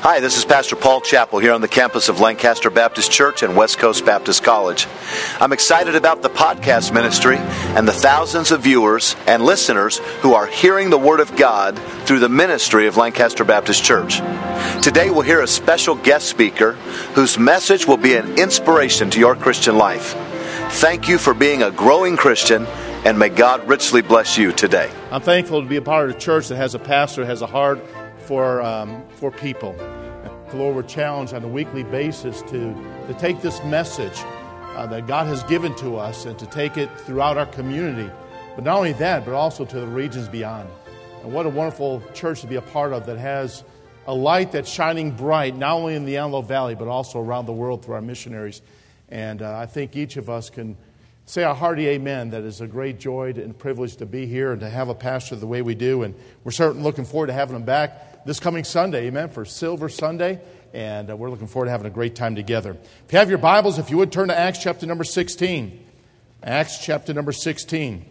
Hi, this is Pastor Paul Chappell here on the campus of Lancaster Baptist Church and West Coast Baptist College. I'm excited about the podcast ministry and the thousands of viewers and listeners who are hearing the Word of God through the ministry of Lancaster Baptist Church. Today we'll hear a special guest speaker whose message will be an inspiration to your Christian life. Thank you for being a growing Christian, and may God richly bless you today. I'm thankful to be a part of a church that has a pastor that has a heart for people. The Lord, we're challenged on a weekly basis to take this message that God has given to us and to take it throughout our community. But not only that, but also to the regions beyond. And what a wonderful church to be a part of that has a light that's shining bright, not only in the Antelope Valley, but also around the world through our missionaries. And I think each of us can say a hearty amen. That is a great joy and privilege to be here and to have a pastor the way we do. And we're certainly looking forward to having him back this coming Sunday, amen, for Silver Sunday. And we're looking forward to having a great time together. If you have your Bibles, if you would turn to Acts chapter number 16. Acts chapter number 16.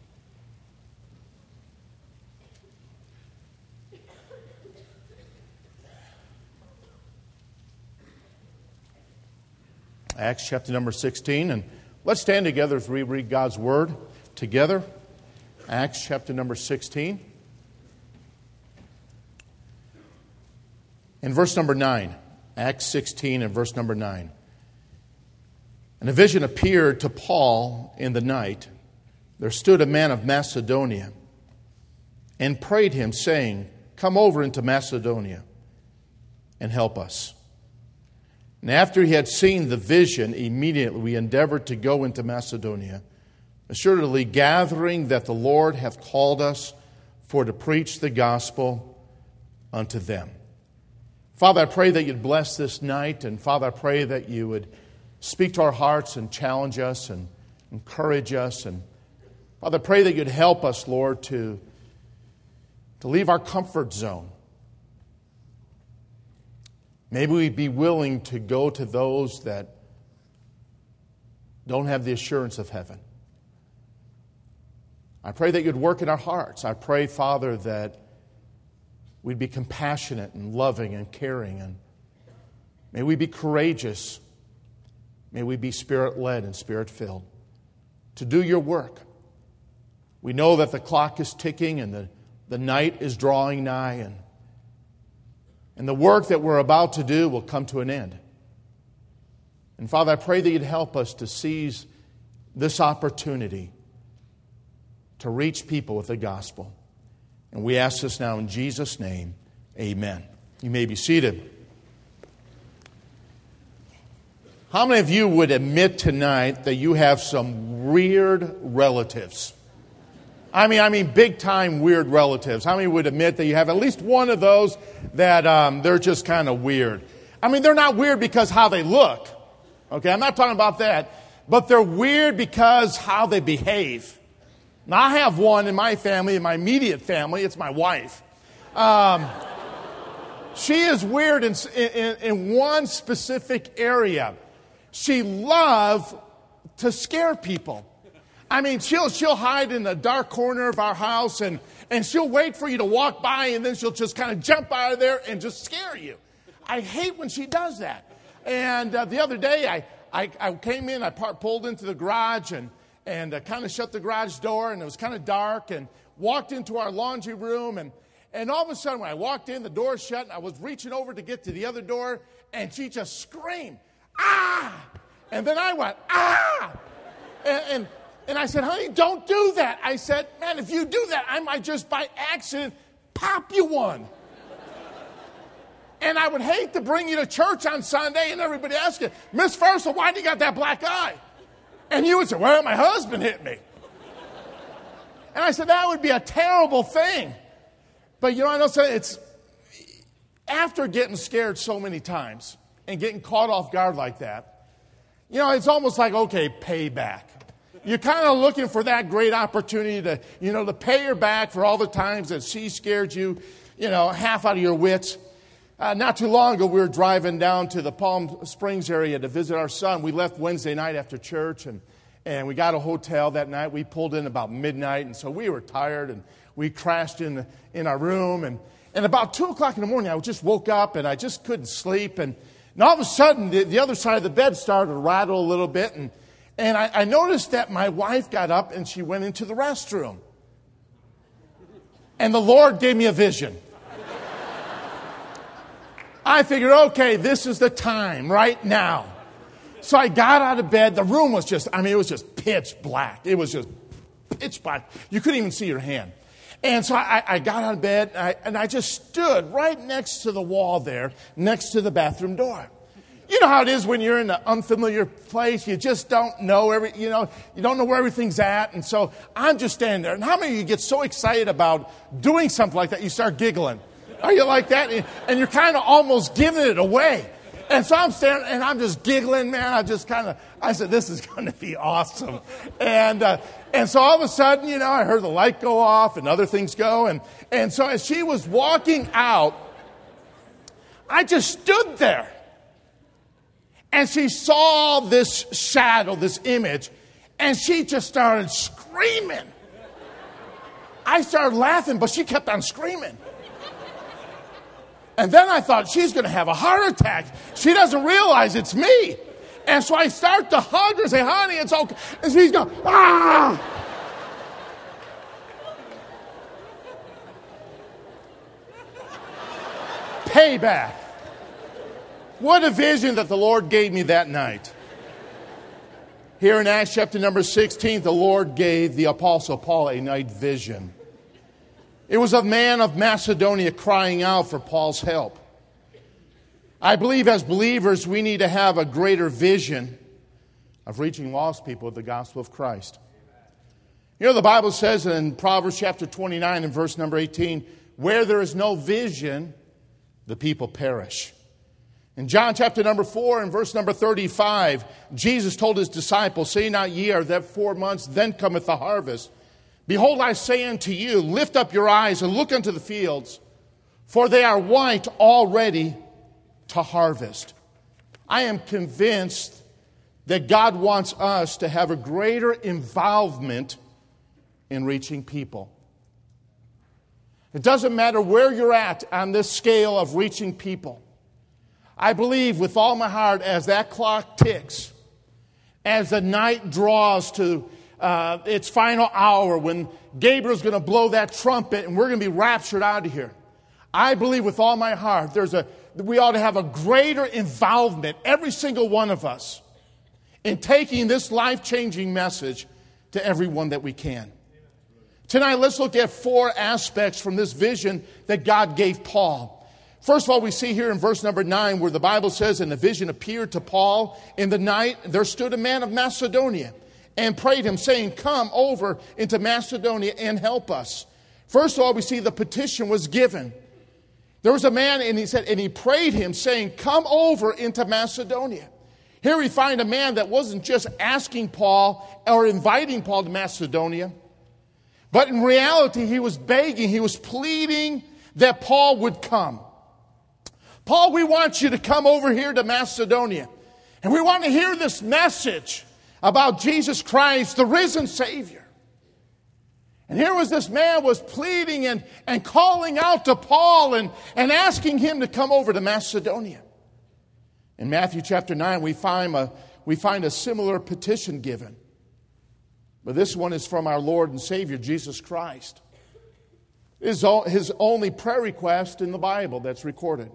Acts chapter number 16. And let's stand together as we read God's Word together. Acts chapter number 16. In verse number 9, Acts 16 and verse number 9. And a vision appeared to Paul in the night. There stood a man of Macedonia and prayed him, saying, "Come over into Macedonia and help us." And after he had seen the vision, immediately we endeavored to go into Macedonia, assuredly gathering that the Lord hath called us for to preach the gospel unto them. Father, I pray that you'd bless this night, and Father, I pray that you would speak to our hearts and challenge us and encourage us. And Father, I pray that you'd help us, Lord, to leave our comfort zone. Maybe we'd be willing to go to those that don't have the assurance of heaven. I pray that you'd work in our hearts. I pray, Father, that we'd be compassionate and loving and caring. And may we be courageous. May we be Spirit-led and Spirit-filled to do your work. We know that the clock is ticking and the night is drawing nigh. And the work that we're about to do will come to an end. And Father, I pray that you'd help us to seize this opportunity to reach people with the gospel. And we ask this now in Jesus' name, amen. You may be seated. How many of you would admit tonight that you have some weird relatives? I mean, big-time weird relatives. How many would admit that you have at least one of those that they're just kind of weird? I mean, they're not weird because how they look. Okay, I'm not talking about that. But they're weird because how they behave. Now, I have one in my family, in my immediate family. It's my wife. She is weird in one specific area. She loves to scare people. I mean, she'll hide in the dark corner of our house and she'll wait for you to walk by, and then she'll just kind of jump out of there and just scare you. I hate when she does that. And the other day, I came in, I pulled into the garage and kind of shut the garage door, and it was kind of dark, and walked into our laundry room, and all of a sudden when I walked in, the door shut, and I was reaching over to get to the other door, and she just screamed, "Ah!" And then I went, "Ah!" And I said, "Honey, don't do that." I said, "Man, if you do that, I might just by accident pop you one." And I would hate to bring you to church on Sunday and everybody ask you, "Miss Versa, why do you got that black eye?" And you would say, "Well, my husband hit me." And I said, that would be a terrible thing. But you know, I know it's after getting scared so many times and getting caught off guard like that, you know, it's almost like, okay, payback. You're kind of looking for that great opportunity to pay her back for all the times that she scared you, half out of your wits. Not too long ago, we were driving down to the Palm Springs area to visit our son. We left Wednesday night after church, and we got a hotel that night. We pulled in about midnight, and so we were tired, and we crashed in our room. And about 2 o'clock in the morning, I just woke up and I just couldn't sleep. And all of a sudden, the other side of the bed started to rattle a little bit. And I noticed that my wife got up and she went into the restroom. And the Lord gave me a vision. I figured, okay, this is the time right now. So I got out of bed. The room was just, it was just pitch black. It was just pitch black. You couldn't even see your hand. And so I got out of bed and I just stood right next to the wall there, next to the bathroom door. You know how it is when you're in an unfamiliar place. You just don't know you don't know where everything's at. And so I'm just standing there. And how many of you get so excited about doing something like that, you start giggling? Are you like that? And you're kind of almost giving it away. And so I'm standing and I'm just giggling, man. I said, this is going to be awesome. And so all of a sudden, I heard the light go off and other things go. And so as she was walking out, I just stood there. And she saw this shadow, this image, and she just started screaming. I started laughing, but she kept on screaming. And then I thought, she's going to have a heart attack. She doesn't realize it's me. And so I start to hug her and say, honey, it's okay. And she's going, ah! Payback. What a vision that the Lord gave me that night. Here in Acts chapter number 16, the Lord gave the Apostle Paul a night vision. It was a man of Macedonia crying out for Paul's help. I believe as believers we need to have a greater vision of reaching lost people with the gospel of Christ. The Bible says in Proverbs chapter 29 and verse number 18, where there is no vision, the people perish. In John chapter number 4 and verse number 35, Jesus told his disciples, say not ye are that 4 months, then cometh the harvest. Behold, I say unto you, lift up your eyes and look unto the fields, for they are white already to harvest. I am convinced that God wants us to have a greater involvement in reaching people. It doesn't matter where you're at on this scale of reaching people. I believe with all my heart as that clock ticks, as the night draws to its final hour, when Gabriel's going to blow that trumpet and we're going to be raptured out of here, I believe with all my heart we ought to have a greater involvement, every single one of us, in taking this life-changing message to everyone that we can. Tonight, let's look at 4 aspects from this vision that God gave Paul. First of all, we see here in verse number 9 where the Bible says, and the vision appeared to Paul in the night. There stood a man of Macedonia and prayed him, saying, come over into Macedonia and help us. First of all, we see the petition was given. There was a man, and he prayed him, saying, come over into Macedonia. Here we find a man that wasn't just asking Paul or inviting Paul to Macedonia, but in reality, he was begging, he was pleading that Paul would come. Paul, we want you to come over here to Macedonia. And we want to hear this message about Jesus Christ, the risen Savior. And here was this man was pleading and calling out to Paul and asking him to come over to Macedonia. In Matthew chapter 9, we find a similar petition given. But this one is from our Lord and Savior, Jesus Christ. His only prayer request in the Bible that's recorded.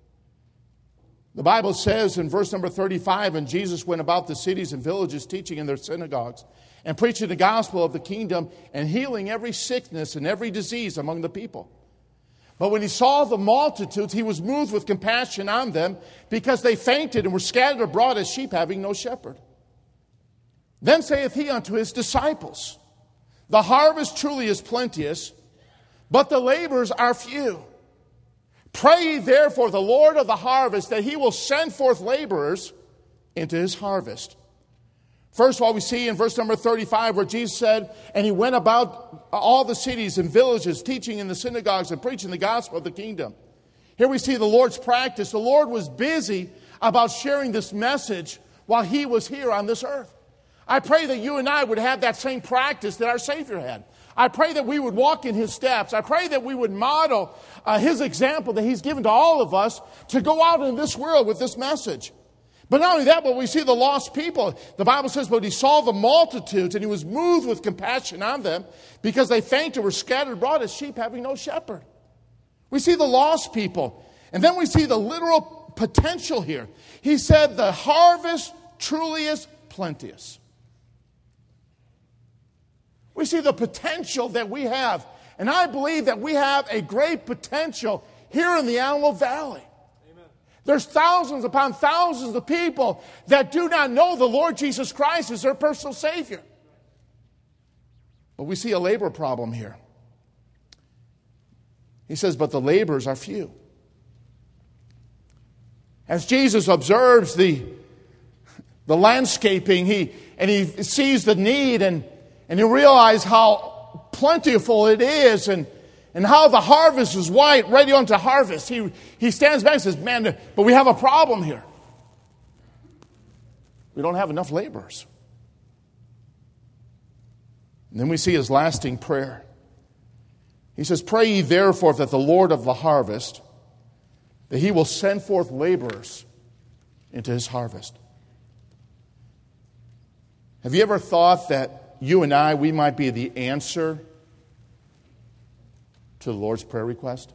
The Bible says in verse number 35, and Jesus went about the cities and villages, teaching in their synagogues, and preaching the gospel of the kingdom, and healing every sickness and every disease among the people. But when he saw the multitudes, he was moved with compassion on them, because they fainted and were scattered abroad as sheep having no shepherd. Then saith he unto his disciples, the harvest truly is plenteous, but the laborers are few. Pray ye therefore the Lord of the harvest that he will send forth laborers into his harvest. First of all, we see in verse number 35 where Jesus said, and he went about all the cities and villages, teaching in the synagogues and preaching the gospel of the kingdom. Here we see the Lord's practice. The Lord was busy about sharing this message while he was here on this earth. I pray that you and I would have that same practice that our Savior had. I pray that we would walk in his steps. I pray that we would model his example that he's given to all of us to go out in this world with this message. But not only that, but we see the lost people. The Bible says, but he saw the multitudes and he was moved with compassion on them because they fainted, were scattered abroad as sheep having no shepherd. We see the lost people. And then we see the literal potential here. He said, the harvest truly is plenteous. We see the potential that we have. And I believe that we have a great potential here in the Antelope Valley. Amen. There's thousands upon thousands of people that do not know the Lord Jesus Christ as their personal Savior. But we see a labor problem here. He says, but the laborers are few. As Jesus observes the landscaping, he sees the need and he realizes how plentiful it is and how the harvest is white, ready on to harvest. He stands back and says, man, but we have a problem here. We don't have enough laborers. And then we see his lasting prayer. He says, pray ye therefore that the Lord of the harvest, that he will send forth laborers into his harvest. Have you ever thought that you and I, we might be the answer to the Lord's prayer request?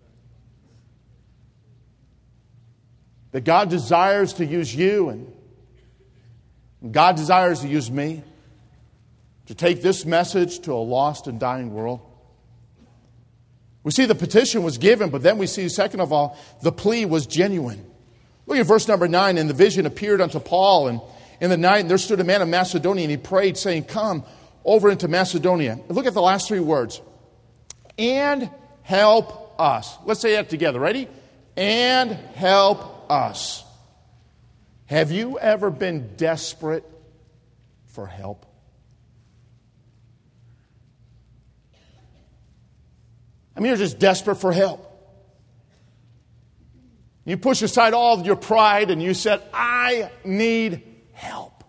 That God desires to use you and God desires to use me to take this message to a lost and dying world. We see the petition was given, but then we see, second of all, the plea was genuine. Look at verse number 9. And the vision appeared unto Paul, and in the night, and there stood a man of Macedonia, and he prayed, saying, come over into Macedonia. And look at the last three words. And help us. Let's say that together. Ready? And help us. Have you ever been desperate for help? I mean, you're just desperate for help. You push aside all of your pride and you said, I need help.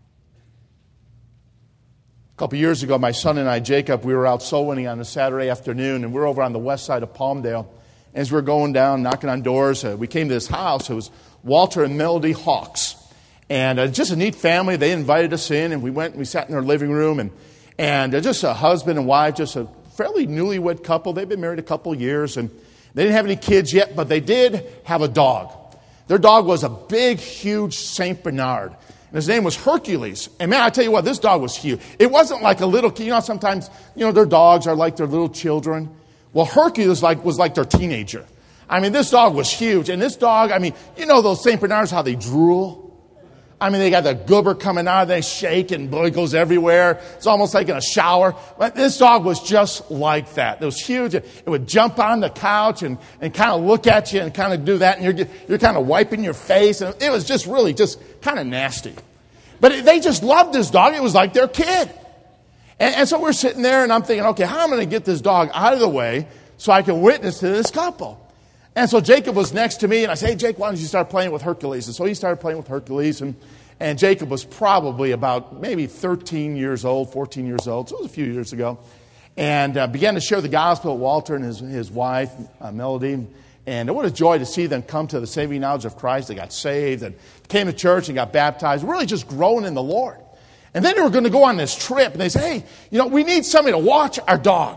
A couple years ago, my son and I, Jacob, we were out soul winning on a Saturday afternoon, and we're over on the west side of Palmdale. As we're going down, knocking on doors, we came to this house. It was Walter and Melody Hawks. And just a neat family. They invited us in, and we went and we sat in their living room. And just a husband and wife, just a fairly newlywed couple. They've been married a couple years, and they didn't have any kids yet, but they did have a dog. Their dog was a big, huge St. Bernard. And his name was Hercules. And man, I tell you what, this dog was huge. It wasn't like a little kid. You know, sometimes, their dogs are like their little children. Well, Hercules was like their teenager. I mean, this dog was huge. And this dog, those St. Bernards, how they drool. They got the goober coming out, they shake, and boy, it goes everywhere. It's almost like in a shower. But this dog was just like that. It was huge. It would jump on the couch and kind of look at you and kind of do that, and you're kind of wiping your face. And it was just really just kind of nasty. But they just loved this dog. It was like their kid. And so we're sitting there, and I'm thinking, okay, how am I going to get this dog out of the way so I can witness to this couple? And so Jacob was next to me, and I said, hey, Jake, why don't you start playing with Hercules? And so he started playing with Hercules, and Jacob was probably about maybe 13 years old, 14 years old, so it was a few years ago, and began to share the gospel with Walter and his wife, Melody. And what a joy to see them come to the saving knowledge of Christ. They got saved and came to church and got baptized, really just growing in the Lord. And then they were going to go on this trip, and they said, hey, we need somebody to watch our dog.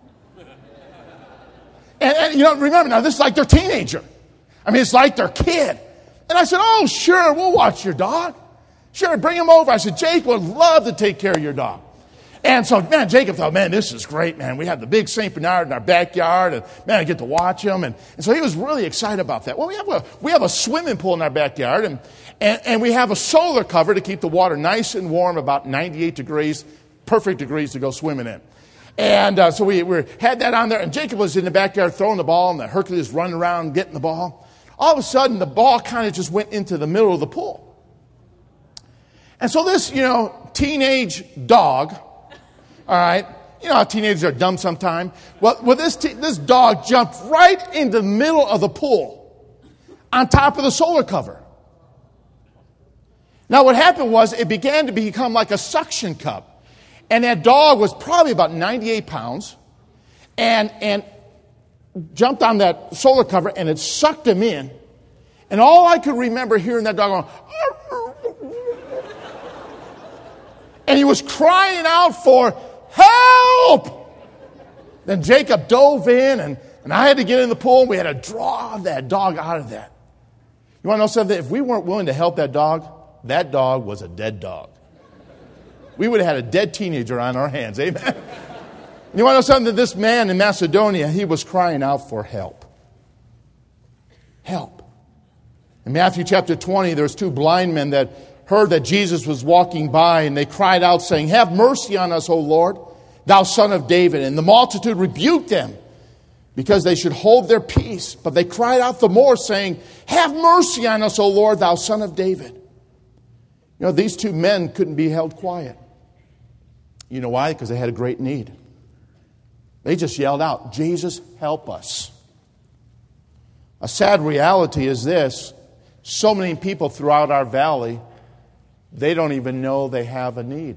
And remember, now this is like their teenager. It's like their kid. And I said, oh, sure, we'll watch your dog. Sure, bring him over. I said, Jake would love to take care of your dog. And so, man, Jacob thought, man, this is great, man. We have the big St. Bernard in our backyard, and, man, I get to watch him. And so he was really excited about that. Well, we have a swimming pool in our backyard, and we have a solar cover to keep the water nice and warm, about 98 degrees, perfect degrees to go swimming in. And so we had that on there, and Jacob was in the backyard throwing the ball, and the Hercules running around getting the ball. All of a sudden, the ball kind of just went into the middle of the pool. And so this, teenage dog, all right, how teenagers are dumb sometimes. Well, this dog jumped right in the middle of the pool on top of the solar cover. Now, what happened was it began to become like a suction cup. And that dog was probably about 98 pounds and jumped on that solar cover and it sucked him in. And all I could remember hearing that dog going, and he was crying out for help. Then Jacob dove in and I had to get in the pool and we had to draw that dog out of that. You want to know something? If we weren't willing to help that dog was a dead dog. We would have had a dead teenager on our hands. Amen? You want to know something? This man in Macedonia, he was crying out for help. Help. In Matthew chapter 20, there's two blind men that heard that Jesus was walking by, and they cried out, saying, "Have mercy on us, O Lord, thou Son of David." And the multitude rebuked them because they should hold their peace. But they cried out the more, saying, "Have mercy on us, O Lord, thou Son of David." You know, these two men couldn't be held quiet. You know why? Because they had a great need. They just yelled out, "Jesus, help us." A sad reality is this. So many people throughout our valley, they don't even know they have a need.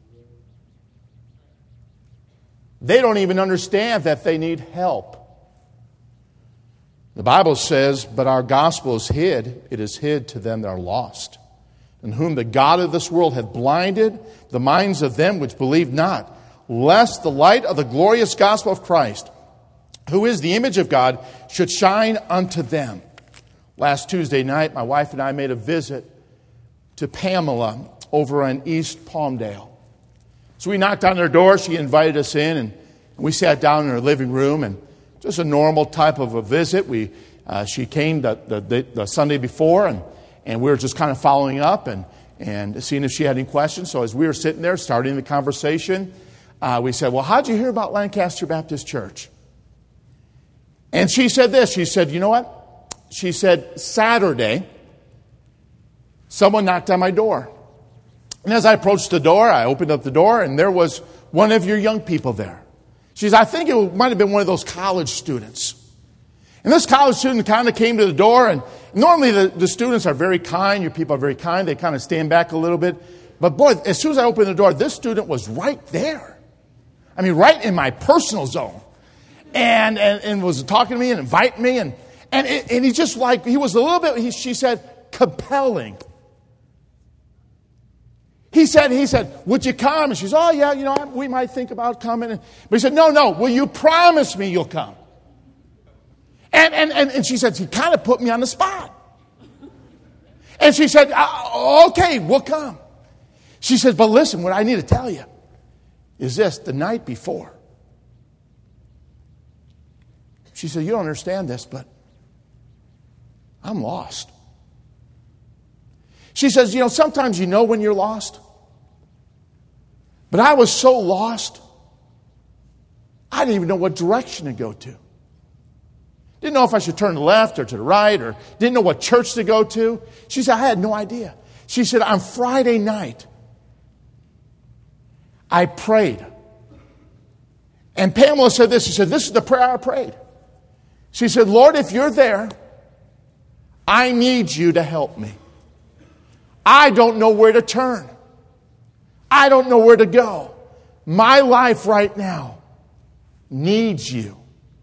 They don't even understand that they need help. The Bible says, "But our gospel is hid. It is hid to them that are lost, in whom the God of this world hath blinded the minds of them which believe not, lest the light of the glorious gospel of Christ, who is the image of God, should shine unto them." Last Tuesday night, my wife and I made a visit to Pamela over in East Palmdale. So we knocked on her door. She invited us in, and we sat down in her living room, and just a normal type of a visit. She came the Sunday before, and we were just kind of following up and seeing if she had any questions. So as we were sitting there starting the conversation, we said, "Well, how'd you hear about Lancaster Baptist Church?" And she said this. She said, "You know what?" She said, "Saturday, someone knocked on my door. And as I approached the door, I opened up the door, and there was one of your young people there." She said, "I think it might have been one of those college students." And this college student kind of came to the door, and normally the students are very kind. Your people are very kind. They kind of stand back a little bit. But boy, as soon as I opened the door, this student was right there. I mean, right in my personal zone. And was talking to me and inviting me. And he just like, he was a little bit, she said, compelling. He said, "Would you come?" And she said, "Oh, yeah, we might think about coming." But he said, no, "Will you promise me you'll come?" And she said, he kind of put me on the spot. And she said, "Okay, we'll come." She said, "But listen, what I need to tell you is this, the night before." She said, "You don't understand this, but I'm lost." She says, "Sometimes you know when you're lost. But I was so lost, I didn't even know what direction to go to. Didn't know if I should turn to the left or to the right, or didn't know what church to go to." She said, "I had no idea." She said, "On Friday night, I prayed." And Pamela said this. She said, "This is the prayer I prayed." She said, "Lord, if you're there, I need you to help me. I don't know where to turn. I don't know where to go. My life right now needs you.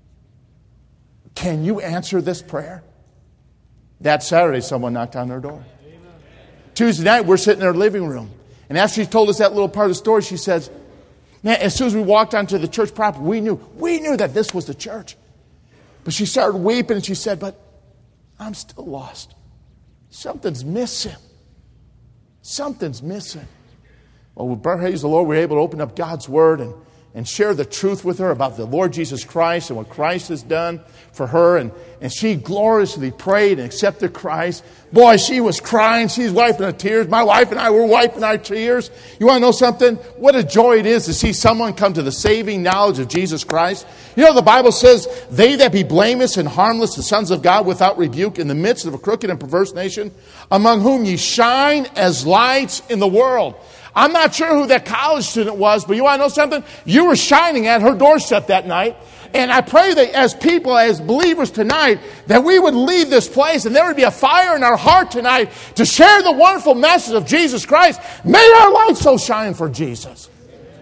Can you answer this prayer?" That Saturday, someone knocked on their door. Amen. Tuesday night, we're sitting in our living room. And after she told us that little part of the story, she says, "Man, as soon as we walked onto the church property, we knew that this was the church." But she started weeping, and she said, "But I'm still lost. Something's missing. Something's missing." Well, praise the Lord, we were able to open up God's Word and share the truth with her about the Lord Jesus Christ and what Christ has done for her. And she gloriously prayed and accepted Christ. Boy, she was crying. She's wiping her tears. My wife and I were wiping our tears. You want to know something? What a joy it is to see someone come to the saving knowledge of Jesus Christ. The Bible says, "They that be blameless and harmless, the sons of God without rebuke, in the midst of a crooked and perverse nation, among whom ye shine as lights in the world." I'm not sure who that college student was, but you want to know something? You were shining at her doorstep that night. And I pray that as people, as believers tonight, that we would leave this place and there would be a fire in our heart tonight to share the wonderful message of Jesus Christ. May our light so shine for Jesus.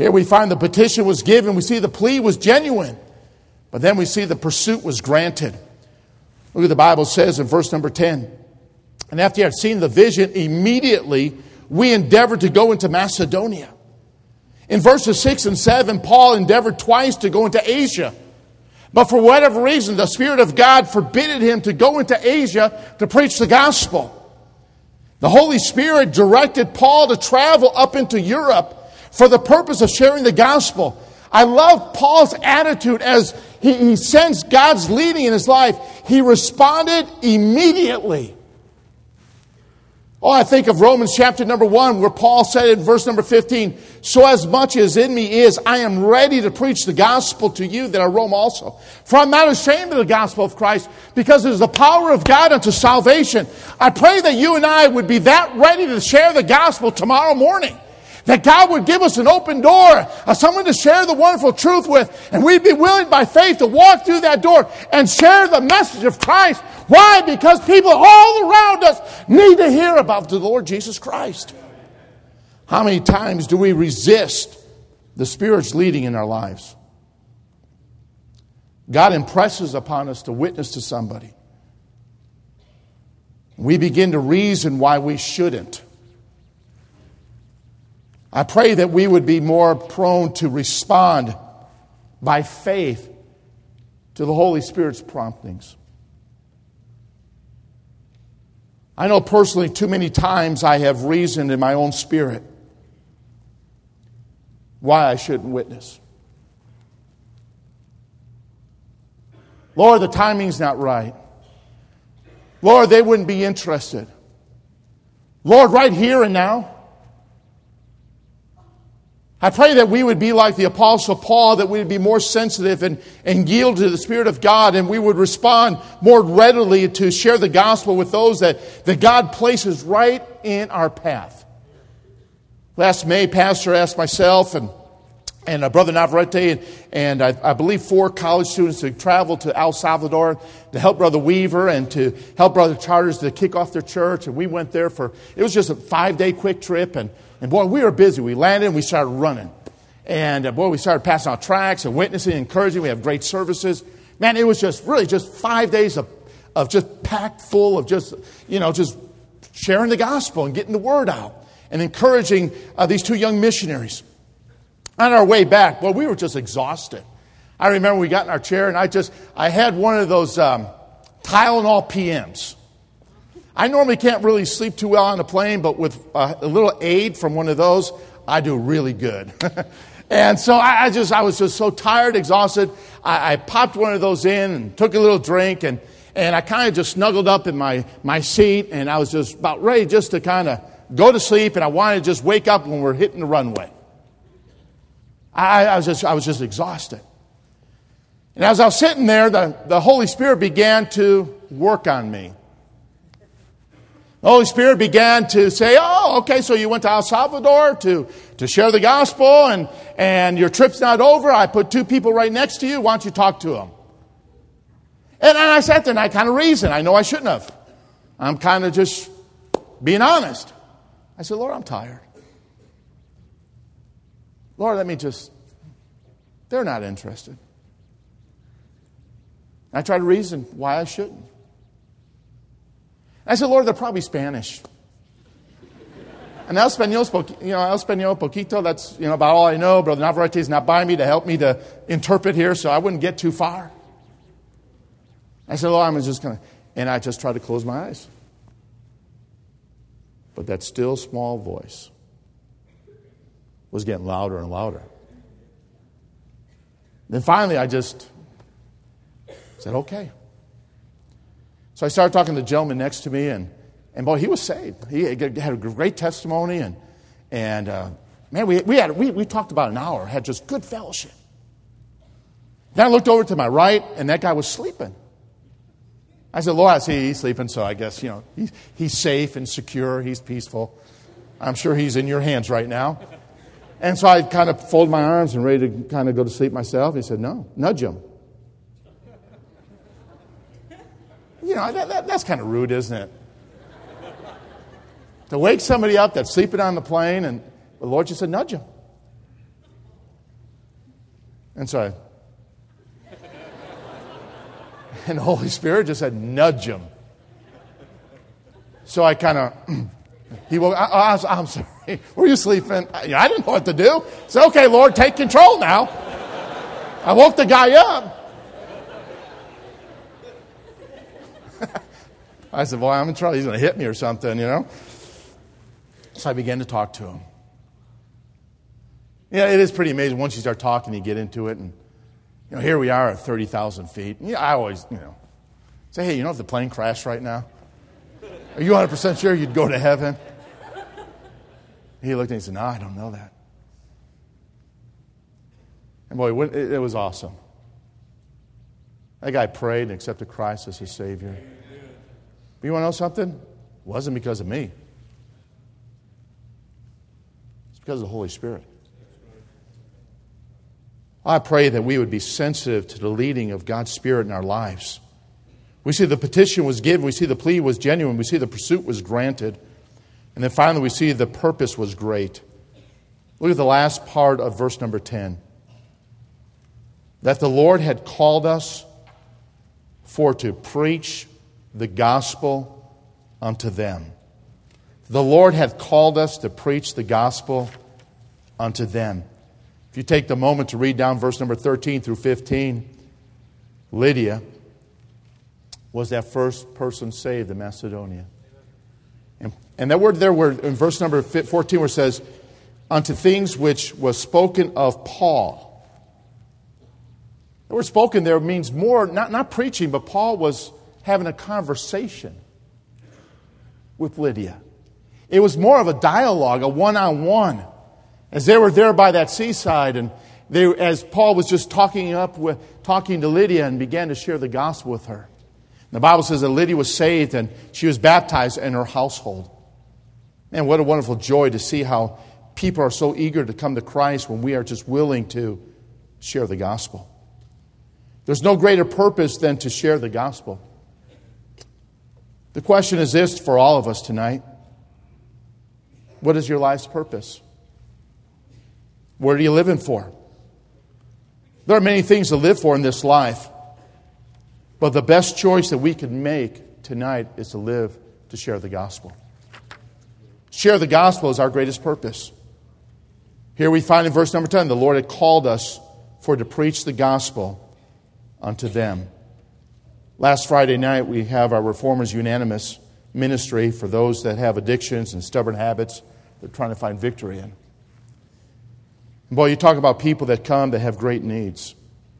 Here we find the petition was given. We see the plea was genuine. But then we see the pursuit was granted. Look what the Bible says in verse number 10. And after he had seen the vision, immediately we endeavored to go into Macedonia. In verses 6 and 7, Paul endeavored twice to go into Asia. But for whatever reason, the Spirit of God forbade him to go into Asia to preach the gospel. The Holy Spirit directed Paul to travel up into Europe for the purpose of sharing the gospel. I love Paul's attitude as he sensed God's leading in his life. He responded immediately. Oh, I think of Romans chapter number 1 where Paul said in verse number 15, so as much as in me is, I am ready to preach the gospel to you that are Rome also. For I'm not ashamed of the gospel of Christ, because it is the power of God unto salvation. I pray that you and I would be that ready to share the gospel tomorrow morning. That God would give us an open door, someone to share the wonderful truth with, and we'd be willing by faith to walk through that door and share the message of Christ. Why? Because people all around us need to hear about the Lord Jesus Christ. How many times do we resist the Spirit's leading in our lives? God impresses upon us to witness to somebody. We begin to reason why we shouldn't. I pray that we would be more prone to respond by faith to the Holy Spirit's promptings. I know personally too many times I have reasoned in my own spirit why I shouldn't witness. Lord, the timing's not right. Lord, they wouldn't be interested. Lord, right here and now. I pray that we would be like the Apostle Paul, that we would be more sensitive and yield to the Spirit of God, and we would respond more readily to share the gospel with those that God places right in our path. Last May, Pastor asked myself and Brother Navarrete and I believe 4 college students to travel to El Salvador to help Brother Weaver and to help Brother Charters to kick off their church. And we went there it was just a 5-day quick trip. And boy, we were busy. We landed and we started running. And boy, we started passing out tracts and witnessing, encouraging. We have great services. Man, it was just 5 days of just packed full of just sharing the gospel and getting the word out and encouraging these 2 young missionaries. On our way back, well, we were just exhausted. I remember we got in our chair and I had one of those Tylenol PMs. I normally can't really sleep too well on a plane, but with a little aid from one of those, I do really good. And so I was just so tired, exhausted. I popped one of those in and took a little drink, and I kind of just snuggled up in my seat, and I was just about ready just to kind of go to sleep, and I wanted to just wake up when we're hitting the runway. I was just exhausted. And as I was sitting there, the Holy Spirit began to work on me. The Holy Spirit began to say, oh, okay, so you went to El Salvador to share the gospel, and your trip's not over. I put 2 people right next to you. Why don't you talk to them? And I sat there and I kind of reasoned. I know I shouldn't have. I'm kind of just being honest. I said, Lord, I'm tired. Lord, they're not interested. I tried to reason why I shouldn't. I said, Lord, they're probably Spanish. And El Español poquito, that's about all I know. Brother Navarrete is not by me to help me to interpret here, so I wouldn't get too far. I said, Lord, I'm just going to... And I just tried to close my eyes. But that still small voice was getting louder and louder. Then finally I just said, okay. So I started talking to the gentleman next to me, and boy, he was saved. He had a great testimony, and man, we talked about an hour, had just good fellowship. Then I looked over to my right, and that guy was sleeping. I said, Lord, I see he's sleeping, so I guess, he's safe and secure, he's peaceful. I'm sure he's in your hands right now. And so I kind of folded my arms and ready to kind of go to sleep myself. He said, no, nudge him. That's kind of rude, isn't it? To wake somebody up that's sleeping on the plane, and the Lord just said, nudge him. And so and the Holy Spirit just said, nudge him. So I kind of, he woke, I'm sorry, were you sleeping? I didn't know what to do. I said, okay, Lord, take control now. I woke the guy up. I said, boy, I'm in trouble. He's going to hit me or something, you know. So I began to talk to him. Yeah, it is pretty amazing. Once you start talking, you get into it. And, you know, here we are at 30,000 feet. And, I always, say, hey, if the plane crashed right now, are you 100% sure you'd go to heaven? He looked at me and said, no, I don't know that. And boy, it was awesome. That guy prayed and accepted Christ as his Savior. But you want to know something? It wasn't because of me. It's because of the Holy Spirit. I pray that we would be sensitive to the leading of God's Spirit in our lives. We see the petition was given. We see the plea was genuine. We see the pursuit was granted. And then finally we see the purpose was great. Look at the last part of verse number 10. That the Lord had called us for to preach the gospel unto them. The Lord hath called us to preach the gospel unto them. If you take the moment to read down verse number 13 through 15, Lydia was that first person saved in Macedonia. And that word there in verse number 14 where it says, unto things which was spoken of Paul. The word spoken there means more, not preaching, but Paul was having a conversation with Lydia. It was more of a dialogue, a one-on-one. As they were there by that seaside, and as Paul was just talking to Lydia and began to share the gospel with her. The Bible says that Lydia was saved and she was baptized in her household. Man, what a wonderful joy to see how people are so eager to come to Christ when we are just willing to share the gospel. There's no greater purpose than to share the gospel. The question is this for all of us tonight. What is your life's purpose? What are you living for? There are many things to live for in this life. But the best choice that we can make tonight is to live to share the gospel. Share the gospel is our greatest purpose. Here we find in verse number 10, the Lord had called us for to preach the gospel unto them. Last Friday night we have our Reformers Unanimous ministry for those that have addictions and stubborn habits they're trying to find victory in. And boy, you talk about people that come that have great needs.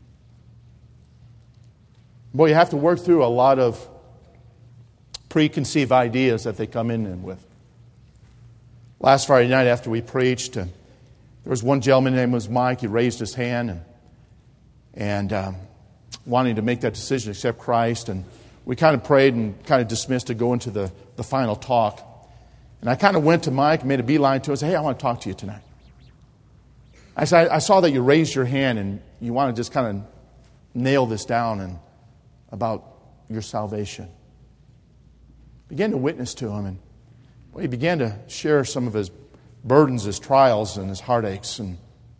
Boy, you have to work through a lot of preconceived ideas that they come in with. Last Friday night after we preached, there was one gentleman, his name was Mike. He raised his hand and wanting to make that decision to accept Christ. And we kind of prayed and kind of dismissed to go into the final talk. And I kind of went to Mike, made a beeline to him and said, hey, I want to talk to you tonight. I said, I saw that you raised your hand and you want to just kind of nail this down and about your salvation. Began to witness to him, and he began to share some of his burdens, his trials, and his heartaches. And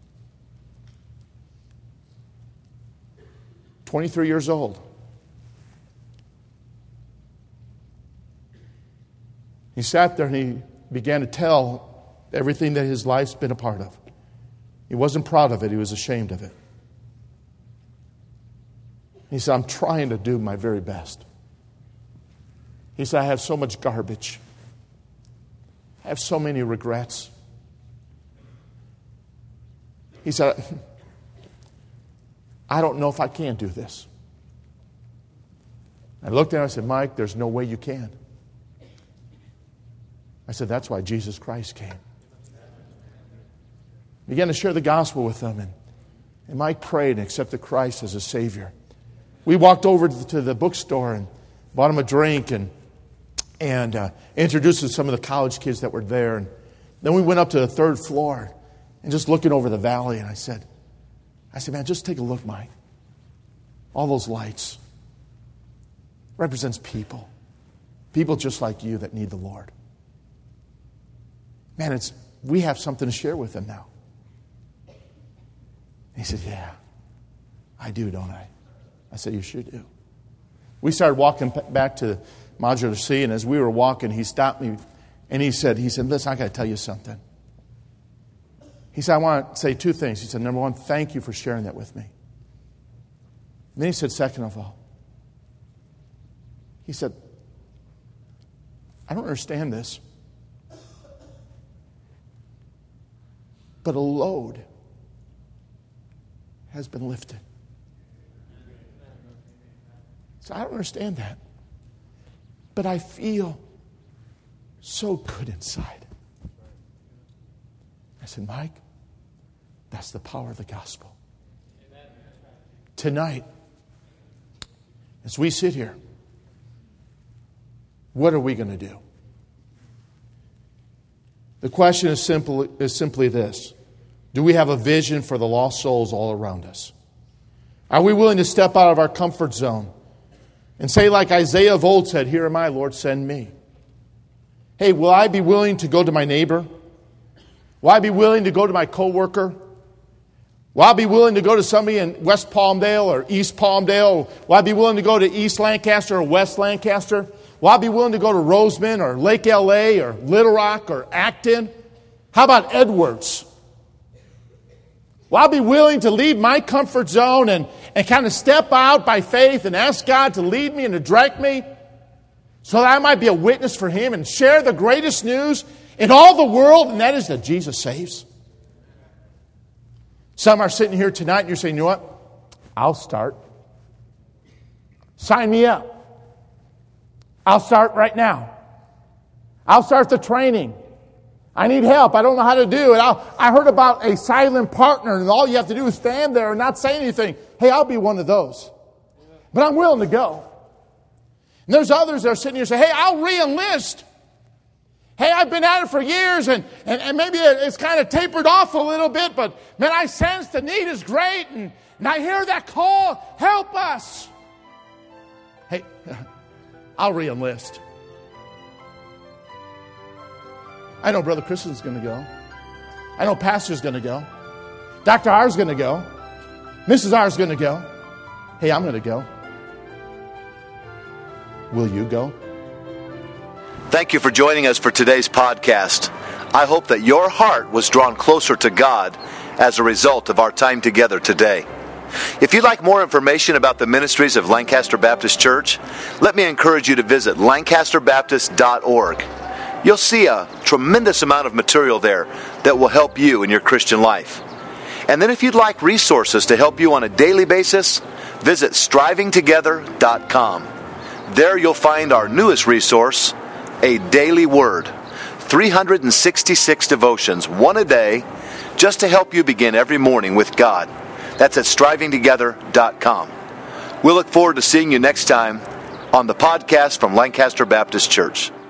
23 years old. He sat there and he began to tell everything that his life's been a part of. He wasn't proud of it. He was ashamed of it. He said, I'm trying to do my very best. He said, I have so much garbage. I have so many regrets. He said, I don't know if I can do this. I looked at him and I said, Mike, there's no way you can. I said, that's why Jesus Christ came. Began to share the gospel with them, and Mike prayed and accepted Christ as a Savior. We walked over to the bookstore and bought him a drink and introduced him to some of the college kids that were there. And then we went up to the third floor and just looking over the valley. And I said, man, just take a look, Mike. All those lights represents people. People just like you that need the Lord. Man, we have something to share with them now. And he said, yeah. I do, don't I? I said, you sure do. We started walking back to Modular C, and as we were walking, he stopped me, and he said, listen, I got to tell you something. He said, I want to say two things. He said, number one, thank you for sharing that with me. And then he said, second of all, he said, I don't understand this, but a load has been lifted. So I don't understand that, but I feel so good inside. I said, Mike, that's the power of the gospel. Tonight, as we sit here, what are we going to do? The question is simply this. Do we have a vision for the lost souls all around us? Are we willing to step out of our comfort zone and say like Isaiah of old said, here am I, Lord, send me. Hey, will I be willing to go to my neighbor? Will I be willing to go to my coworker? Will I be willing to go to somebody in West Palmdale or East Palmdale? Will I be willing to go to East Lancaster or West Lancaster? Will I be willing to go to Roseman or Lake LA or Little Rock or Acton? How about Edwards? Will I be willing to leave my comfort zone and kind of step out by faith and ask God to lead me and to direct me so that I might be a witness for Him and share the greatest news in all the world, and that is that Jesus saves? Some are sitting here tonight and you're saying, you know what? I'll start. Sign me up. I'll start right now. I'll start the training. I need help. I don't know how to do it. I heard about a silent partner, and all you have to do is stand there and not say anything. Hey, I'll be one of those. But I'm willing to go. And there's others that are sitting here saying, hey, I'll re-enlist. Hey, I've been at it for years, and maybe it's kind of tapered off a little bit, but man, I sense the need is great, and I hear that call, help us. Hey, I'll re-enlist. I know Brother Christian's going to go. I know Pastor's going to go. Dr. R's going to go. Mrs. R's going to go. Hey, I'm going to go. Will you go? Thank you for joining us for today's podcast. I hope that your heart was drawn closer to God as a result of our time together today. If you'd like more information about the ministries of Lancaster Baptist Church, let me encourage you to visit lancasterbaptist.org. You'll see a tremendous amount of material there that will help you in your Christian life. And then if you'd like resources to help you on a daily basis, visit strivingtogether.com. There you'll find our newest resource, A Daily Word. 366 devotions, one a day, just to help you begin every morning with God. That's at strivingtogether.com. We'll look forward to seeing you next time on the podcast from Lancaster Baptist Church.